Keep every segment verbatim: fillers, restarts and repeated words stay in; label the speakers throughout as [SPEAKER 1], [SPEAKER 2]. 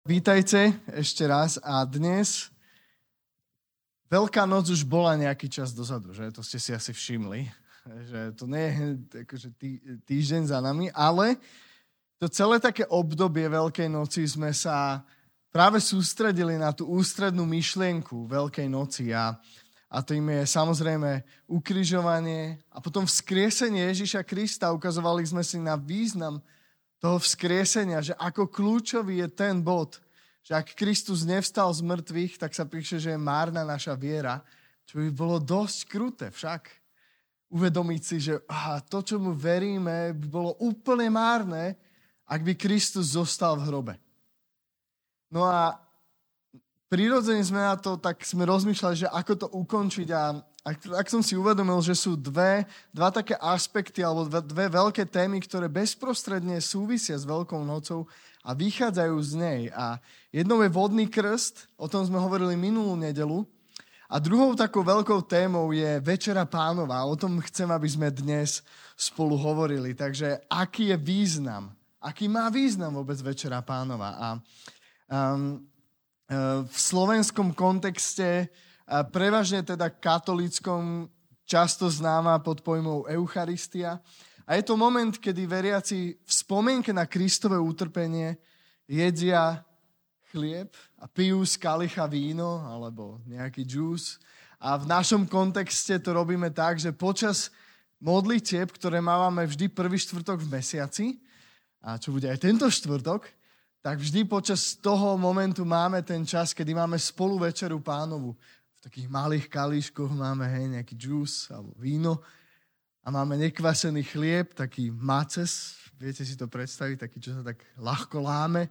[SPEAKER 1] Vítajte ešte raz a dnes Veľká noc už bola nejaký čas dozadu, že? To ste si asi všimli, že to nie je akože tý, týždeň za nami, ale to celé také obdobie Veľkej noci sme sa práve sústredili na tú ústrednú myšlienku Veľkej noci a, a tým je samozrejme ukrižovanie a potom vzkriesenie Ježiša Krista. Ukazovali sme si na význam toho vzkriesenia, že ako kľúčový je ten bod, že ak Kristus nevstal z mŕtvych, tak sa píše, že je márna naša viera, čo by bolo dosť kruté však. Uvedomiť si, že aha, to, čo mu veríme, by bolo úplne márne, ak by Kristus zostal v hrobe. No a prirodzene sme na to, tak sme rozmýšľali, že ako to ukončiť a Ak, ak som si uvedomil, že sú dve, dva také aspekty alebo dve, dve veľké témy, ktoré bezprostredne súvisia s Veľkou nocou a vychádzajú z nej. A jednou je vodný krst, o tom sme hovorili minulú nedeľu. A druhou takou veľkou témou je Večera Pánova. O tom chcem, aby sme dnes spolu hovorili. Takže aký je význam? Aký má význam vôbec Večera Pánova? A um, v slovenskom kontexte a prevažne teda katolíckom, často známa pod pojmou Eucharistia. A je to moment, kedy veriaci v spomienke na Kristové utrpenie jedia chlieb a pijú z kalicha víno alebo nejaký džús. A v našom kontexte to robíme tak, že počas modlitieb, ktoré máme vždy prvý štvrtok v mesiaci, a čo bude aj tento štvrtok, tak vždy počas toho momentu máme ten čas, kedy máme spolu Večeru Pánovu. V takých malých kalíškoch máme hej, nejaký džús alebo víno a máme nekvasený chlieb, taký maces, viete si to predstaviť, taký, čo sa tak ľahko láme.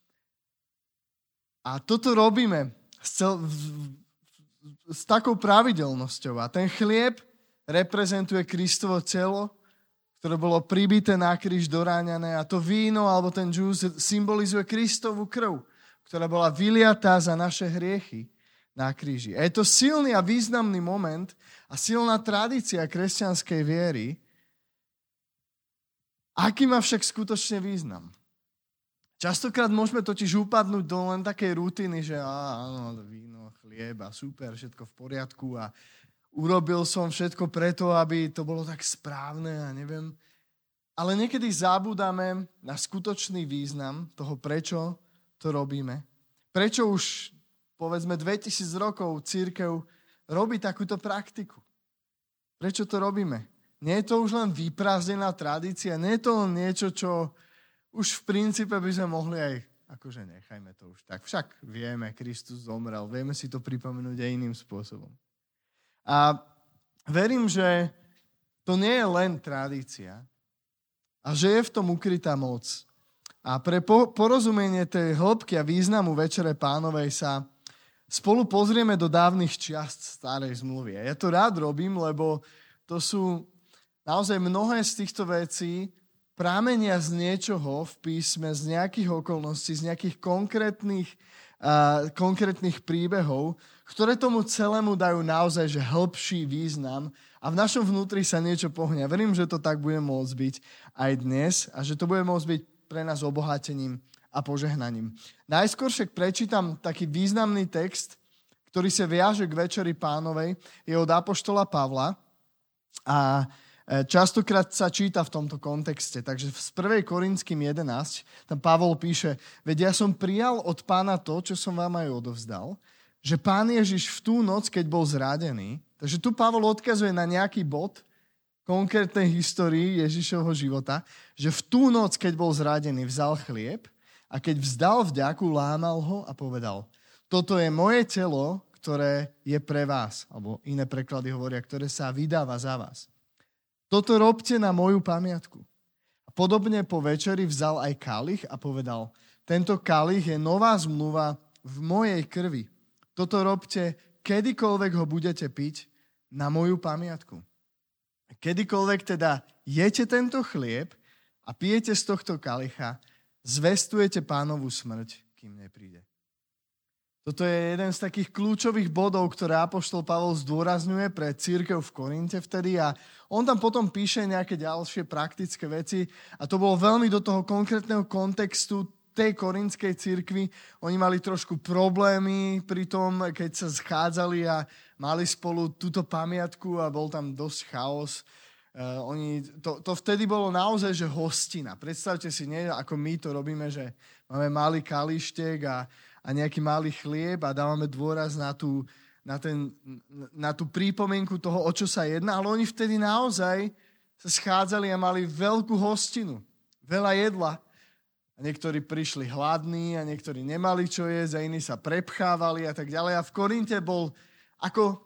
[SPEAKER 1] A toto robíme s, cel, s takou pravidelnosťou. A ten chlieb reprezentuje Kristovo telo, ktoré bolo pribité na kríž, doráňané, a to víno alebo ten džús symbolizuje Kristovu krv, ktorá bola vyliatá za naše hriechy na kríži. A je to silný a významný moment a silná tradícia kresťanskej viery. Aký má však skutočne význam? Častokrát môžeme totiž upadnúť do len takej rutiny, že á, áno, víno, chlieb a super, všetko v poriadku a urobil som všetko preto, aby to bolo tak správne a neviem. Ale niekedy zabúdame na skutočný význam toho, prečo to robíme. Prečo už povedzme dvetisíc rokov cirkev robí takúto praktiku. Prečo to robíme? Nie je to už len vyprázdnená tradícia, nie je to len niečo, čo už v princípe by sme mohli aj, akože nechajme to už tak. Však vieme, Kristus zomrel, vieme si to pripomenúť aj iným spôsobom. A verím, že to nie je len tradícia a že je v tom ukrytá moc. A pre porozumenie tej hĺbky a významu Večere Pánovej sa spolu pozrieme do dávnych čiast starej zmluvy. Ja to rád robím, lebo to sú naozaj mnohé z týchto vecí pramenia z niečoho v písme, z nejakých okolností, z nejakých konkrétnych, uh, konkrétnych príbehov, ktoré tomu celému dajú naozaj že hĺbší význam a v našom vnútri sa niečo pohne. Ja verím, že to tak bude môcť byť aj dnes a že to bude môcť byť pre nás obohatením a požehnaním. Najskôr však prečítam taký významný text, ktorý sa viaže k Večeri Pánovej, je od apoštola Pavla a častokrát sa číta v tomto kontexte. Takže z prvej Korinským jedenásť tam Pavol píše: veď ja som prijal od Pána to, čo som vám aj odovzdal, že Pán Ježiš v tú noc, keď bol zradený, takže tu Pavol odkazuje na nejaký bod konkrétnej histórii Ježišovho života, že v tú noc, keď bol zradený, vzal chlieb a keď vzdal vďaku, lámal ho a povedal: toto je moje telo, ktoré je pre vás. Alebo iné preklady hovoria, ktoré sa vydáva za vás. Toto robte na moju pamiatku. A podobne po večeri vzal aj kalich a povedal: tento kalich je nová zmluva v mojej krvi. Toto robte, kedykoľvek ho budete piť, na moju pamiatku. Kedykoľvek teda jete tento chlieb a pijete z tohto kalicha, zvestujete Pánovu smrť, kým nepríde. Toto je jeden z takých kľúčových bodov, ktoré apoštol Pavol zdôrazňuje pre cirkev v Korinte vtedy a on tam potom píše nejaké ďalšie praktické veci a to bolo veľmi do toho konkrétneho kontextu tej korinskej cirkvi. Oni mali trošku problémy pri tom, keď sa schádzali a mali spolu túto pamiatku a bol tam dosť chaos. Uh, oni, to, to vtedy bolo naozaj, že hostina. Predstavte si, nie ako my to robíme, že máme malý kalištek a, a nejaký malý chlieb a dávame dôraz na tú, na, ten, na tú prípomienku toho, o čo sa jedná, ale oni vtedy naozaj sa schádzali a mali veľkú hostinu. Veľa jedla. A niektorí prišli hladní a niektorí nemali čo jesť a iní sa prepchávali a tak ďalej. A v Korinte bol ako...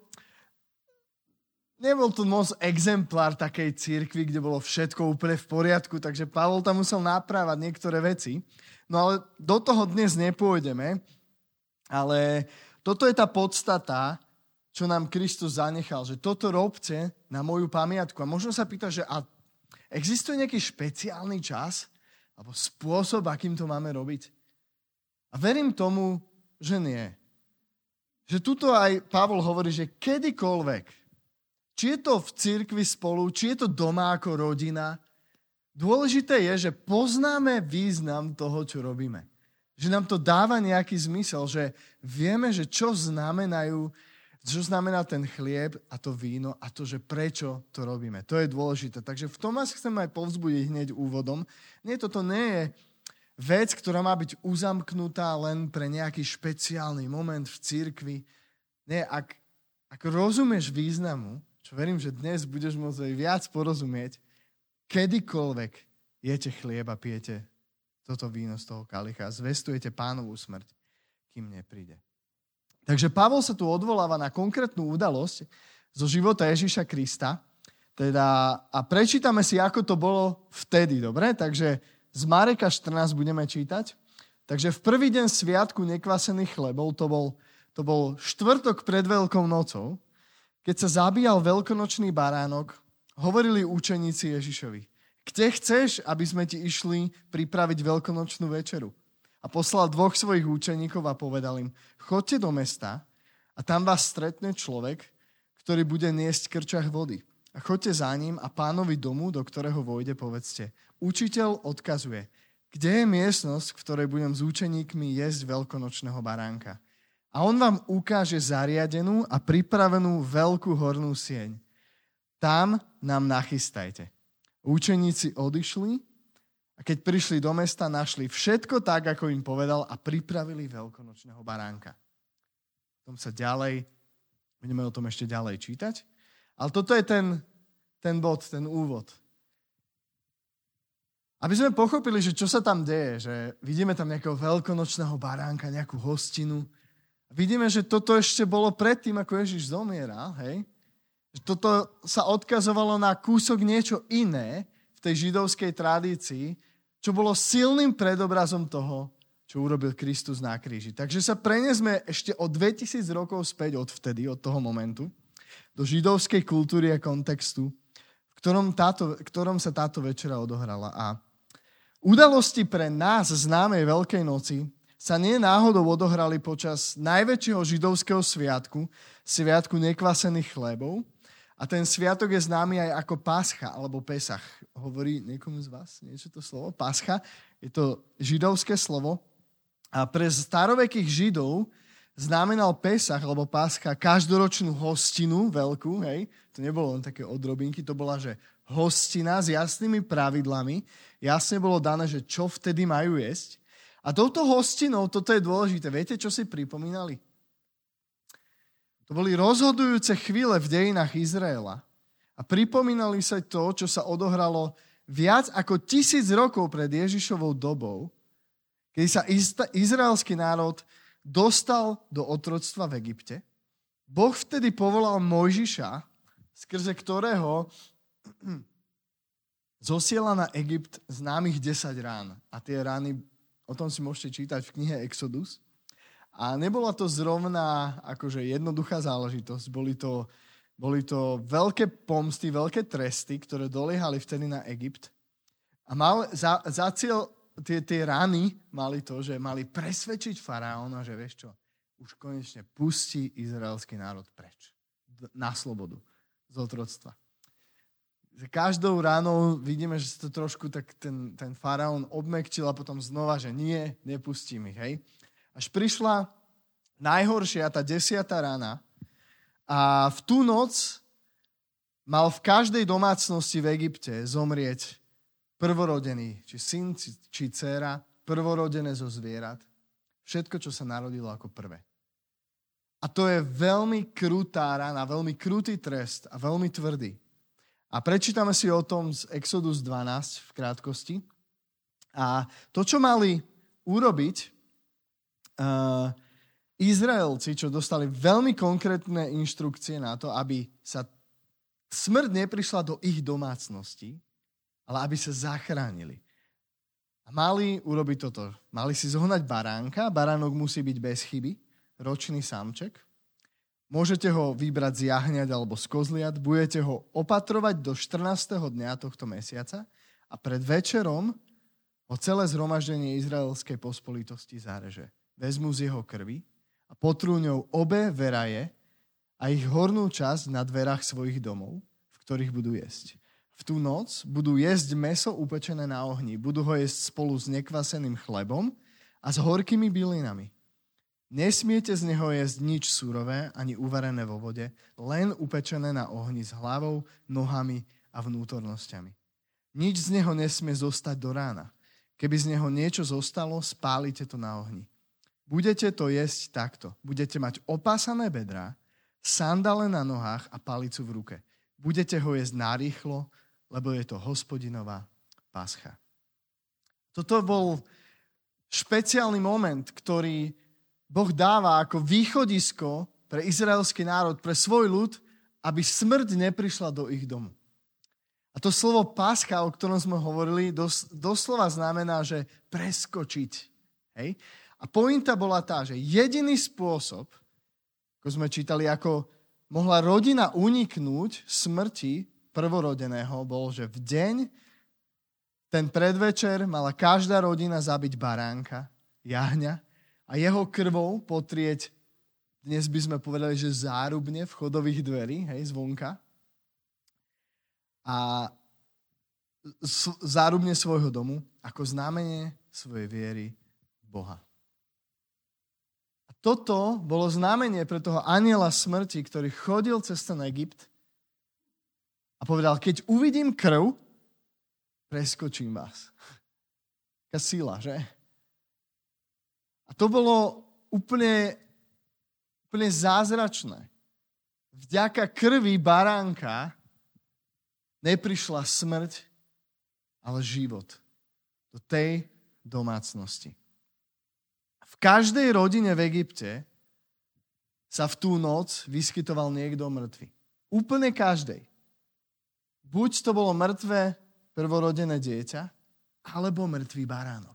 [SPEAKER 1] Nebol to moc exemplár takej cirkvi, kde bolo všetko úplne v poriadku, takže Pavol tam musel naprávať niektoré veci. No ale do toho dnes nepôjdeme, ale toto je tá podstata, čo nám Kristus zanechal, že toto robte na moju pamiatku. A možno sa pýta, že a existuje nejaký špeciálny čas alebo spôsob, akým to máme robiť? A verím tomu, že nie. Že tuto aj Pavol hovorí, že kedykoľvek, či je to v cirkvi spolu, či je to doma ako rodina, dôležité je, že poznáme význam toho, čo robíme. Že nám to dáva nejaký zmysel, že vieme, že čo znamenajú čo znamená ten chlieb a to víno a to, že prečo to robíme. To je dôležité. Takže v tom vás chcem aj povzbudiť hneď úvodom. Nie, toto nie je vec, ktorá má byť uzamknutá len pre nejaký špeciálny moment v cirkvi. Nie, ak, ak rozumieš významu, čo verím, že dnes budeš môcť aj viac porozumieť, kedykoľvek jete chlieb a pijete toto víno z toho kalicha a zvestujete Pánovú smrť, kým nepríde. Takže Pavol sa tu odvoláva na konkrétnu udalosť zo života Ježiša Krista. Teda, a prečítame si, ako to bolo vtedy, dobre? Takže z Mareka štrnásť budeme čítať. Takže v prvý deň sviatku nekvasených chlebov, to bol, to bol štvrtok pred Veľkou nocou, keď sa zabíjal veľkonočný baránok, hovorili učeníci Ježišovi: Kde chceš, aby sme ti išli pripraviť veľkonočnú večeru? A poslal dvoch svojich učeníkov a povedal im: Choďte do mesta a tam vás stretne človek, ktorý bude niesť krčach vody. A choďte za ním a pánovi domu, do ktorého vojde, povedzte: Učiteľ odkazuje, kde je miestnosť, v ktorej budem s učeníkmi jesť veľkonočného baránka. A on vám ukáže zariadenú a pripravenú veľkú hornú sieň. Tam nám nachystajte. Učeníci odišli a keď prišli do mesta, našli všetko tak, ako im povedal a pripravili veľkonočného baránka. O tom sa ďalej, budeme o tom ešte ďalej čítať. Ale toto je ten, ten bod, ten úvod. Aby sme pochopili, že čo sa tam deje, že vidíme tam nejakého veľkonočného baránka, nejakú hostinu. Vidíme, že toto ešte bolo predtým, ako Ježiš zomieral, hej? Že toto sa odkazovalo na kúsok niečo iné v tej židovskej tradícii, čo bolo silným predobrazom toho, čo urobil Kristus na kríži. Takže sa prenesme ešte o dvetisíc rokov späť od vtedy, od toho momentu, do židovskej kultúry a kontextu, v ktorom, táto, v ktorom sa táto večera odohrala. A udalosti pre nás známej Veľkej noci sa nie náhodou odohrali počas najväčšieho židovského sviatku, sviatku nekvasených chlebov. A ten sviatok je známy aj ako Pascha alebo Pesach. Hovorí niekomu z vás niečo to slovo? Pascha. Je to židovské slovo. A pre starovekých Židov znamenal Pesach alebo Pascha každoročnú hostinu veľkú. Hej? To nebolo len také odrobinky, to bola, že hostina s jasnými pravidlami. Jasne bolo dané, že čo vtedy majú jesť. A touto hostinou, toto je dôležité, viete, čo si pripomínali? To boli rozhodujúce chvíle v dejinách Izraela. A pripomínali sa to, čo sa odohralo viac ako tisíc rokov pred Ježišovou dobou, keď sa izraelský národ dostal do otroctva v Egypte. Boh vtedy povolal Mojžiša, skrze ktorého zosiela na Egypt známych desať rán. A tie rány, o tom si môžete čítať v knihe Exodus. A nebola to zrovna akože jednoduchá záležitosť. Boli to, boli to veľké pomsty, veľké tresty, ktoré doliehali vtedy na Egypt. A mal, za, za cieľ tie, tie rany mali to, že mali presvedčiť faraóna, že vieš čo, už konečne pustí izraelský národ preč. Na slobodu. Z otroctva. každou ránou vidíme, že sa to trošku tak ten, ten faraón obmekčil a potom znova, že nie, nepustím ich, hej. Až prišla najhoršia, tá desiatá rána a v tú noc mal v každej domácnosti v Egypte zomrieť prvorodený, či syn, či, či dcéra, prvorodené zo zvierat. Všetko, čo sa narodilo ako prvé. A to je veľmi krutá rána, veľmi krutý trest a veľmi tvrdý. A prečítame si o tom z Exodus dvanásť v krátkosti. A to, čo mali urobiť uh, Izraelci, čo dostali veľmi konkrétne inštrukcie na to, aby sa smrť neprišla do ich domácnosti, ale aby sa zachránili. A mali urobiť toto. Mali si zohnať baránka. Baránok musí byť bez chyby. Ročný samček. Môžete ho vybrať z jahňať alebo z kozliat. Budete ho opatrovať do štrnásteho dňa tohto mesiaca a pred večerom ho celé zhromaždenie izraelskej pospolitosti zareže. Vezmu z jeho krvi a potrú ňou obe veraje a ich hornú časť na dverách svojich domov, v ktorých budú jesť. V tú noc budú jesť mäso upečené na ohni. Budú ho jesť spolu s nekvaseným chlebom a s horkými bylinami. Nesmiete z neho jesť nič surové, ani uvarené vo vode, len upečené na ohni s hlavou, nohami a vnútornosťami. Nič z neho nesmie zostať do rána. Keby z neho niečo zostalo, spálite to na ohni. Budete to jesť takto. Budete mať opásané bedrá, sandále na nohách a palicu v ruke. Budete ho jesť narýchlo, lebo je to Hospodinová pascha. Toto bol špeciálny moment, ktorý Boh dáva ako východisko pre izraelský národ, pre svoj ľud, aby smrť neprišla do ich domu. A to slovo pascha, o ktorom sme hovorili, dos, doslova znamená, že preskočiť. Hej? A pointa bola tá, že jediný spôsob, ako sme čítali, ako mohla rodina uniknúť smrti prvorodeného, bol, že v deň, ten predvečer, mala každá rodina zabiť baránka, jahňa, a jeho krvou potrieť, dnes by sme povedali, že zárubne vchodových dverí, hej, zvonka. A zárubne svojho domu ako znamenie svojej viery v Boha. A toto bolo znamenie pre toho anjela smrti, ktorý chodil cez ten Egypt a povedal, keď uvidím krv, preskočím vás. Taká sila, že? A to bolo úplne, úplne zázračné. Vďaka krvi baránka neprišla smrť, ale život do tej domácnosti. V každej rodine v Egypte sa v tú noc vyskytoval niekto mŕtvy. Úplne každej. Buď to bolo mŕtve prvorodené dieťa, alebo mŕtvý baránok.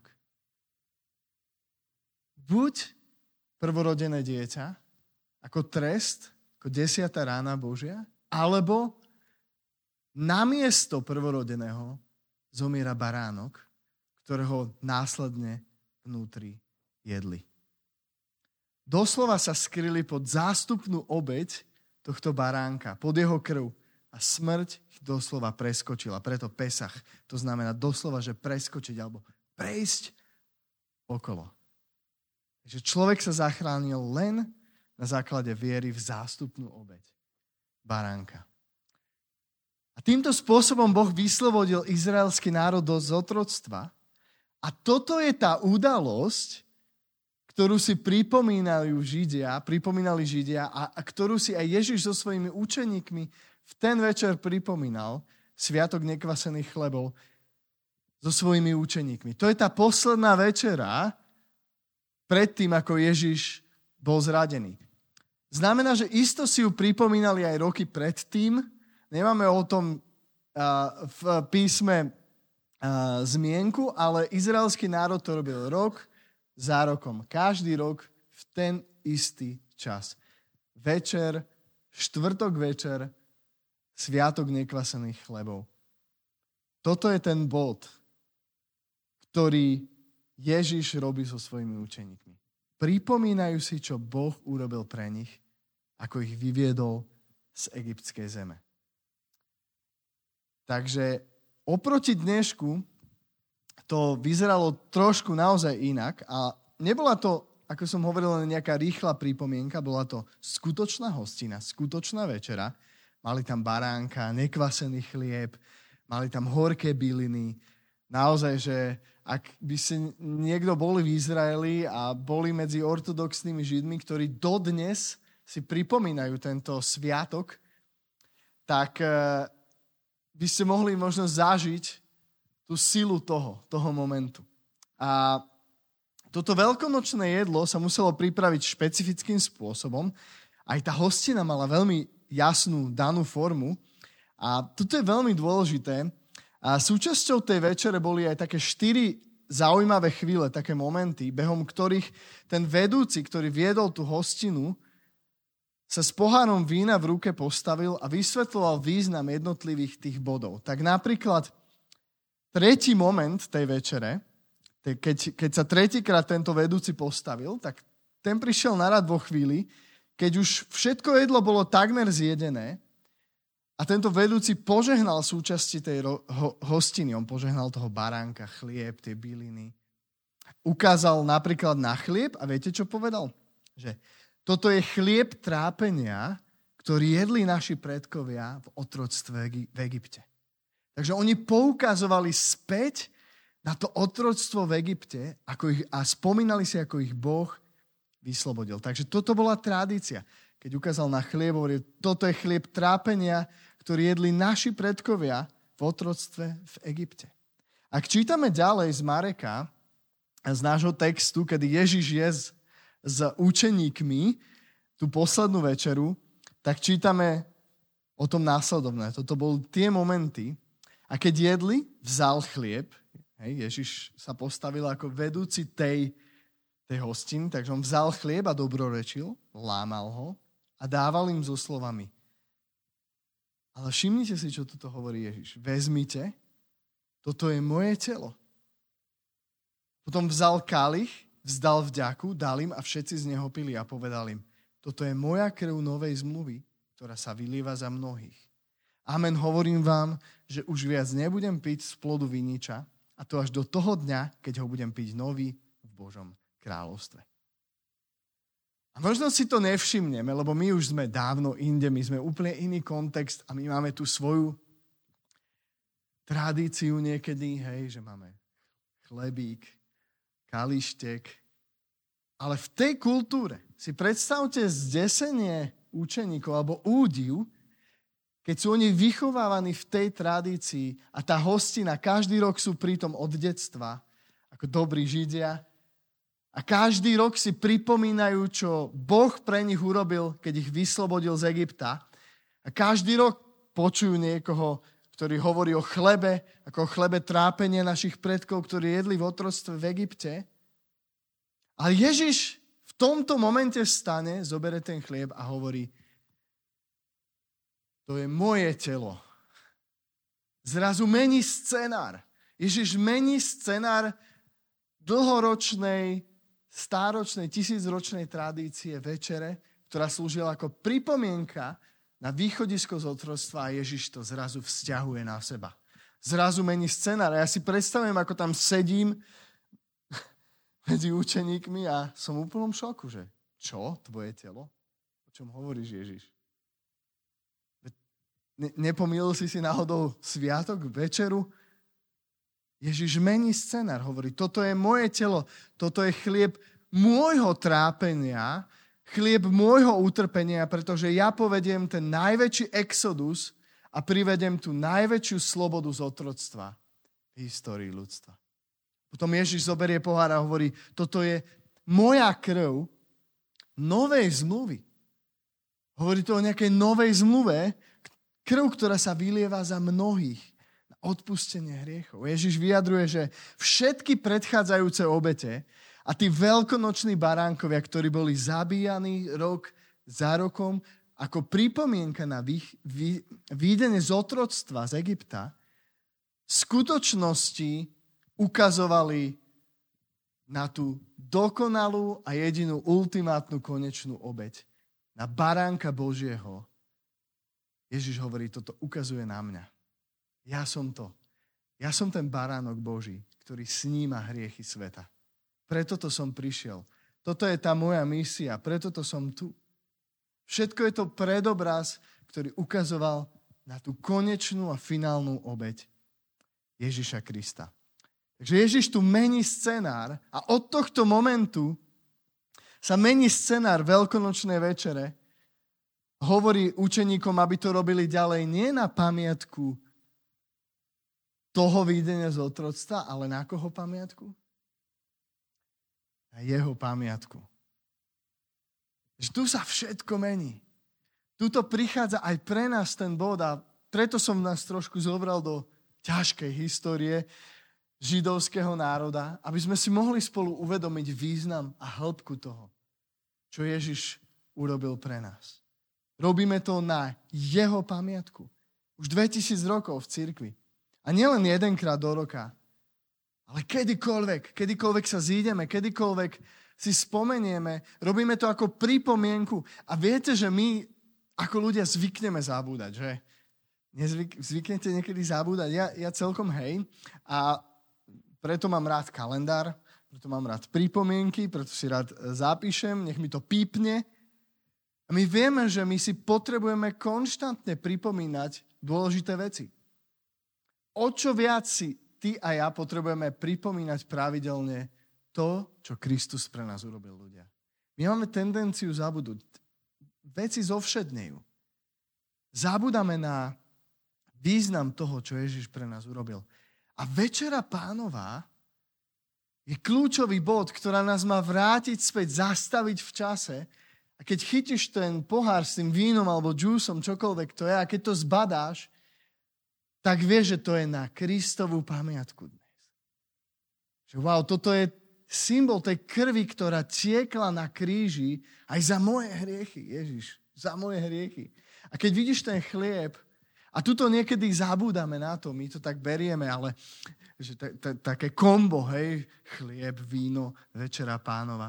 [SPEAKER 1] Buď prvorodené dieťa ako trest, ako desiatá rána Božia, alebo namiesto prvorodeného zomiera baránok, ktorého následne vnútri jedli. Doslova sa skryli pod zástupnú obeť tohto baránka, pod jeho krv a smrť ich doslova preskočila. Preto Pesach, to znamená doslova, že preskočiť alebo prejsť okolo. Že človek sa zachránil len na základe viery v zástupnú obeť baránka. A týmto spôsobom Boh vyslobodil izraelský národ do zotroctva. A toto je tá udalosť, ktorú si pripomínajú Židia, pripomínali Židia a, a ktorú si aj Ježiš so svojimi učeníkmi v ten večer pripomínal, sviatok nekvasených chlebov, so svojimi učeníkmi. To je tá posledná večera, predtým, ako Ježiš bol zradený. Znamená, že isto si ju pripomínali aj roky predtým. Nemáme o tom uh, v písme uh, zmienku, ale izraelský národ to robil rok za rokom. Každý rok v ten istý čas. Večer, štvrtok večer, sviatok nekvasených chlebov. Toto je ten bod, ktorý Ježiš robí so svojimi učeníkmi. Pripomínajú si, čo Boh urobil pre nich, ako ich vyviedol z egyptskej zeme. Takže oproti dnešku to vyzeralo trošku naozaj inak a nebola to, ako som hovoril, len nejaká rýchla pripomienka, bola to skutočná hostina, skutočná večera. Mali tam baránka, nekvasený chlieb, mali tam horké byliny. Naozaj, že ak by si niekto boli v Izraeli a boli medzi ortodoxnými Židmi, ktorí dodnes si pripomínajú tento sviatok, tak by ste mohli možno zažiť tú silu toho, toho momentu. A toto veľkonočné jedlo sa muselo pripraviť špecifickým spôsobom. Aj tá hostina mala veľmi jasnú danú formu. A toto je veľmi dôležité. A súčasťou tej večere boli aj také štyri zaujímavé chvíle, také momenty, behom ktorých ten vedúci, ktorý viedol tú hostinu, sa s pohárom vína v ruke postavil a vysvetľoval význam jednotlivých tých bodov. Tak napríklad tretí moment tej večere, keď, keď sa tretíkrát tento vedúci postavil, tak ten prišiel na rad vo chvíli, keď už všetko jedlo bolo takmer zjedené a tento vedúci požehnal súčasti tej ro- ho- hostiny. On požehnal toho baránka, chlieb, tie byliny. Ukázal napríklad na chlieb a viete, čo povedal? Že toto je chlieb trápenia, ktorý jedli naši predkovia v otroctve v Egypte. Takže oni poukazovali späť na to otroctvo v Egypte ako ich, a spomínali si, ako ich Boh vyslobodil. Takže toto bola tradícia. Keď ukázal na chlieb, hovoril, toto je chlieb trápenia, ktorý jedli naši predkovia v otroctve v Egypte. Ak čítame ďalej z Mareka, z nášho textu, kedy Ježiš je z s učeníkmi tú poslednú večeru, tak čítame o tom následovné. Toto boli tie momenty. A keď jedli, vzal chlieb. Hej, Ježiš sa postavil ako vedúci tej, tej hostiny, takže on vzal chlieb a dobrorečil, lámal ho a dával im so slovami. Ale všimnite si, čo toto hovorí Ježiš. Vezmite, toto je moje telo. Potom vzal kalich, vzdal vďaku, dal im a všetci z neho pili a povedal im, toto je moja krv novej zmluvy, ktorá sa vylieva za mnohých. Amen, hovorím vám, že už viac nebudem piť z plodu viniča a to až do toho dňa, keď ho budem piť nový v Božom kráľovstve. A možno si to nevšimneme, lebo my už sme dávno inde, my sme úplne iný kontext a my máme tú svoju tradíciu niekedy, hej, že máme chlebík, kalištek. Ale v tej kultúre si predstavte zdesenie učeníkov alebo údiv, keď sú oni vychovávaní v tej tradícii a tá hostina, každý rok sú pritom od detstva, ako dobrí Židia, a každý rok si pripomínajú, čo Boh pre nich urobil, keď ich vyslobodil z Egypta. A každý rok počujú niekoho, ktorý hovorí o chlebe, ako o chlebe trápenia našich predkov, ktorí jedli v otroctve v Egypte. Ale Ježiš v tomto momente vstane, zobere ten chlieb a hovorí, to je moje telo. Zrazu mení scenár. Ježiš mení scenár dlhoročnej, stáročnej, tisícročnej tradície večere, ktorá slúžila ako pripomienka na východisko z otroctva a Ježiš to zrazu vzťahuje na seba. Zrazu mení scenár. A ja si predstavujem, ako tam sedím medzi učeníkmi a som v úplnom šoku, že čo? Tvoje telo? O čom hovoríš, Ježiš? Ne- nepomýlil si si náhodou sviatok, večeru? Ježiš mení scenár, hovorí, toto je moje telo, toto je chlieb môjho trápenia, chlieb môjho utrpenia, pretože ja povediem ten najväčší exodus a privedem tú najväčšiu slobodu z otroctva v histórii ľudstva. Potom Ježiš zoberie pohár a hovorí, toto je moja krv novej zmluvy. Hovorí to o nejakej novej zmluve, krv, ktorá sa vylieva za mnohých na odpustenie hriechov. Ježiš vyjadruje, že všetky predchádzajúce obete a tí veľkonoční baránkovia, ktorí boli zabíjani rok za rokom, ako pripomienka na výjdenie z otroctva z Egypta, v skutočnosti ukazovali na tú dokonalú a jedinú ultimátnu konečnú obeť. Na baránka Božieho. Ježiš hovorí, toto ukazuje na mňa. Ja som to. Ja som ten baránok Boží, ktorý sníma hriechy sveta. Preto to som prišiel. Toto je tá moja misia, preto to som tu. Všetko je to predobraz, ktorý ukazoval na tú konečnú a finálnu obeť Ježiša Krista. Takže Ježiš tu mení scenár a od tohto momentu sa mení scenár veľkonočnej večere. Hovorí učeníkom, aby to robili ďalej nie na pamiatku toho výjdenia z otroctva, ale na koho pamiatku? Na jeho pamiatku. Že tu sa všetko mení. Tuto prichádza aj pre nás ten bod a preto som nás trošku zobral do ťažkej histórie židovského národa, aby sme si mohli spolu uvedomiť význam a hĺbku toho, čo Ježiš urobil pre nás. Robíme to na jeho pamiatku. Už dvetisíc rokov v cirkvi. A nielen jedenkrát do roka, ale kedykoľvek, kedykoľvek sa zídeme, kedykoľvek si spomenieme, robíme to ako pripomienku. A viete, že my ako ľudia zvykneme zabúdať, že? Nezvyk, zvyknete niekedy zabúdať? Ja, ja celkom hej. A preto mám rád kalendár, preto mám rád pripomienky, preto si rád zapíšem, nech mi to pípne. A my vieme, že my si potrebujeme konštantne pripomínať dôležité veci. O čo viac si ty a ja potrebujeme pripomínať pravidelne to, čo Kristus pre nás urobil, ľudia. My máme tendenciu zabudnúť. Veci zovšednejú. Zabudáme na význam toho, čo Ježiš pre nás urobil. A Večera Pánová je kľúčový bod, ktorá nás má vrátiť späť, zastaviť v čase. A keď chytíš ten pohár s tým vínom alebo džúsom, čokoľvek to je, a keď to zbadáš, tak vieš, že to je na Kristovú pamiatku dnes. Že wow, toto je symbol tej krvi, ktorá tiekla na kríži aj za moje hriechy, Ježiš, za moje hriechy. A keď vidíš ten chlieb, a tuto niekedy zabúdame na to, my to tak berieme, ale že t- t- také kombo, hej, chlieb, víno, Večera Pánova.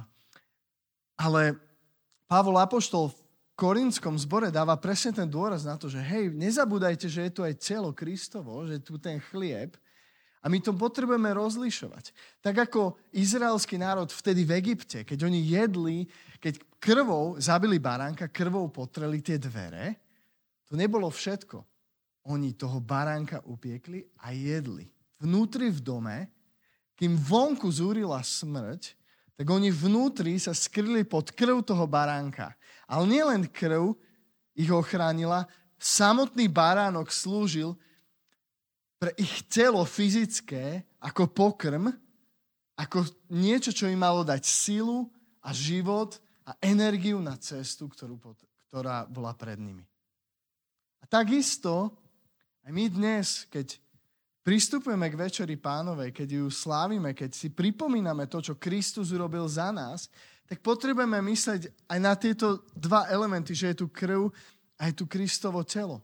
[SPEAKER 1] Ale Pavol apoštol v Korintskom zbore dáva presne ten dôraz na to, že hej, nezabúdajte, že je tu aj telo Kristovo, že tu ten chlieb a my to potrebujeme rozlišovať. Tak ako izraelský národ vtedy v Egypte, keď oni jedli, keď krvou zabili baránka, krvou potreli tie dvere, to nebolo všetko. Oni toho baránka upiekli a jedli. Vnútri v dome, kým vonku zúrila smrť, tak oni vnútri sa skryli pod krv toho baránka. Ale nielen krv ich ochránila, samotný baránok slúžil pre ich telo fyzické ako pokrm, ako niečo, čo im malo dať silu a život a energiu na cestu, ktorú, ktorá bola pred nimi. A takisto aj my dnes, keď pristupujeme k Večeri Pánovej, keď ju slávime, keď si pripomíname to, čo Kristus urobil za nás, tak potrebujeme mysleť aj na tieto dva elementy, že je tu krv a je tu Kristovo telo.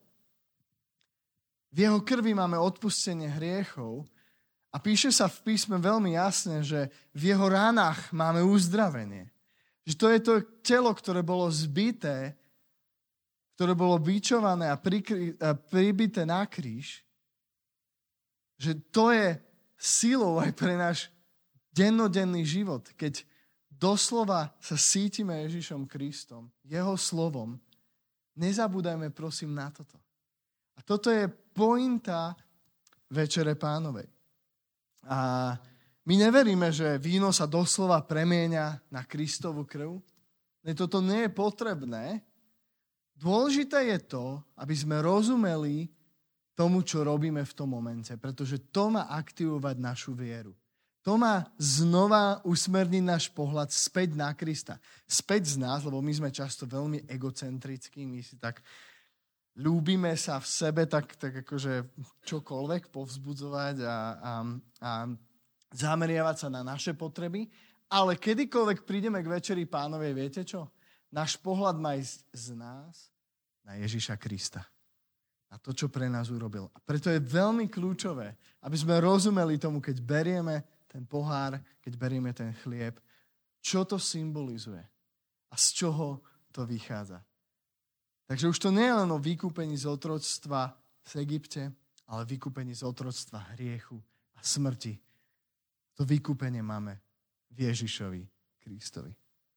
[SPEAKER 1] V jeho krvi máme odpustenie hriechov a píše sa v písme veľmi jasne, že v jeho ránach máme uzdravenie. Že to je to telo, ktoré bolo zbité, ktoré bolo bičované a, prikry, a pribité na kríž, že to je silou aj pre náš dennodenný život, keď doslova sa cítime Ježišom Kristom, jeho slovom. Nezabúdajme prosím na toto. A toto je pointa Večere Pánovej. A my neveríme, že víno sa doslova premieňa na Kristovu krv. Toto nie je potrebné. Dôležité je to, aby sme rozumeli tomu, čo robíme v tom momente, pretože to má aktivovať našu vieru. To má znova usmerniť náš pohľad späť na Krista. Späť z nás, lebo my sme často veľmi egocentrickí, my si tak ľúbime sa v sebe, tak, tak akože čokoľvek povzbudzovať a, a, a zameriavať sa na naše potreby, ale kedykoľvek prídeme k Večeri Pánovej, viete čo? Náš pohľad má ísť z nás na Ježiša Krista. A to, čo pre nás urobil. A preto je veľmi kľúčové, aby sme rozumeli tomu, keď berieme ten pohár, keď berieme ten chlieb, čo to symbolizuje a z čoho to vychádza. Takže už to nie je len o vykúpení z otroctva v Egypte, ale vykúpenie z otroctva, hriechu a smrti. To vykúpenie máme v Ježišovi Kristovi.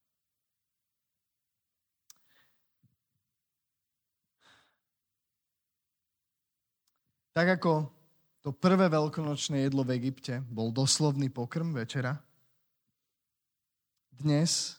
[SPEAKER 1] Tak ako to prvé veľkonočné jedlo v Egypte bol doslovný pokrm večera, dnes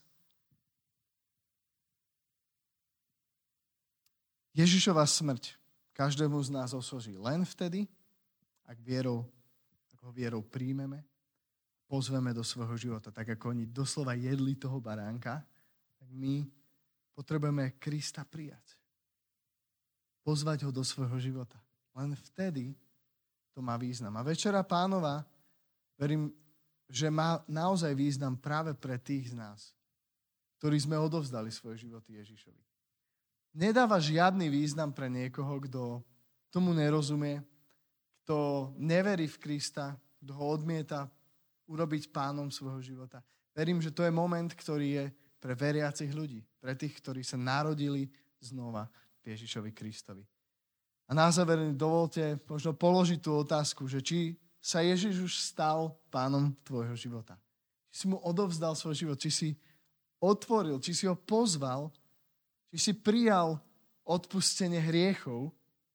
[SPEAKER 1] Ježišova smrť každému z nás osoží len vtedy, ak, vierou, ak ho vierou príjmeme, pozveme do svojho života. Tak ako oni doslova jedli toho baránka, tak my potrebujeme Krista prijať. Pozvať ho do svojho života. Len vtedy to má význam. A Večera Pánova, verím, že má naozaj význam práve pre tých z nás, ktorí sme odovzdali svoje životy Ježišovi. Nedáva žiadny význam pre niekoho, kto tomu nerozumie, kto neverí v Krista, kto ho odmieta urobiť pánom svojho života. Verím, že to je moment, ktorý je pre veriacich ľudí, pre tých, ktorí sa narodili znova v Ježišovi Kristovi. A na záver dovolte možno položiť tú otázku, že či sa Ježiš už stal pánom tvojho života. Či si mu odovzdal svoj život, či si otvoril, či si ho pozval, či si prijal odpustenie hriechov,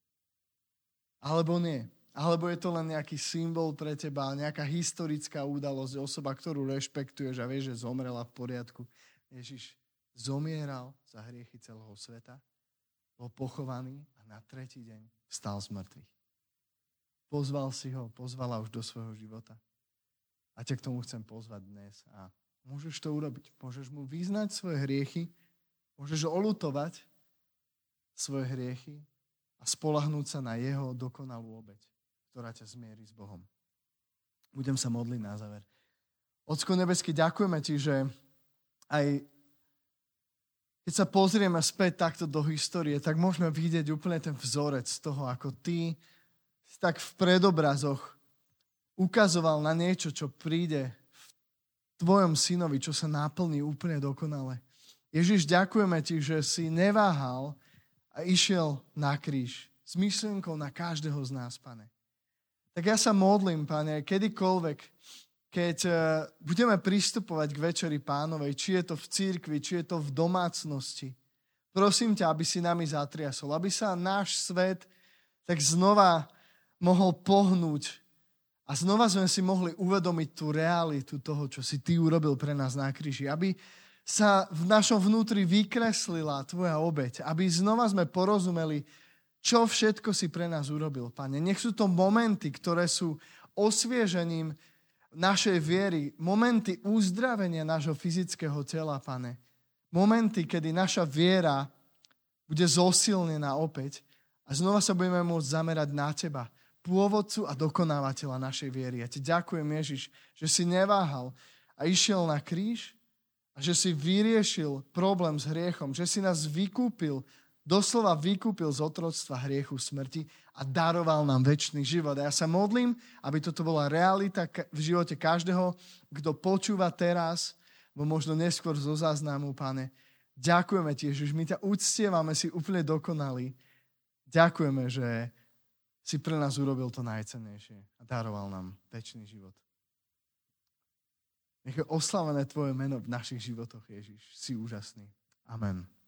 [SPEAKER 1] alebo nie. Alebo je to len nejaký symbol pre teba, nejaká historická udalosť, osoba, ktorú rešpektuješ a vieš, že zomrela v poriadku. Ježiš zomieral za hriechy celého sveta, bol pochovaný a na tretí deň vstal z mŕtvych. Pozval si ho, pozvala už do svojho života. A ťa k tomu chcem pozvať dnes. A môžeš to urobiť. Môžeš mu vyznať svoje hriechy, môžeš oľutovať svoje hriechy a spoľahnúť sa na jeho dokonalú obeť, ktorá ťa zmierí s Bohom. Budem sa modliť na záver. Otco nebeský, ďakujeme ti, že aj keď sa pozrieme späť takto do histórie, tak môžeme vidieť úplne ten vzorec toho, ako ty si tak v predobrazoch ukazoval na niečo, čo príde v tvojom synovi, čo sa naplní úplne dokonale. Ježiš, ďakujeme ti, že si neváhal a išiel na kríž s myšlienkou na každého z nás, Pane. Tak ja sa modlím, Pane, kedykoľvek, keď budeme pristupovať k Večeri Pánovej, či je to v cirkvi, či je to v domácnosti, prosím ťa, aby si nami zatriasol, aby sa náš svet tak znova mohol pohnúť a znova sme si mohli uvedomiť tú realitu toho, čo si ty urobil pre nás na kríži. Aby sa v našom vnútri vykreslila tvoja obeť, aby znova sme porozumeli, čo všetko si pre nás urobil, Pane. Nech sú to momenty, ktoré sú osviežením našej viery, momenty uzdravenia nášho fyzického tela, Pane. Momenty, kedy naša viera bude zosilnená opäť a znova sa budeme môcť zamerať na teba, pôvodcu a dokonávateľa našej viery. Ja ti ďakujem, Ježiš, že si neváhal a išiel na kríž a že si vyriešil problém s hriechom, že si nás vykúpil, doslova vykúpil z otroctva hriechu smrti a daroval nám večný život. A ja sa modlím, aby toto bola realita v živote každého, kto počúva teraz, bo možno neskôr zo záznamu, Pane. Ďakujeme ti, Ježiš, my ťa uctievame, si úplne dokonalý. Ďakujeme, že si pre nás urobil to najcennejšie a daroval nám večný život. Nech je oslavené tvoje meno v našich životoch, Ježiš. Si úžasný. Amen.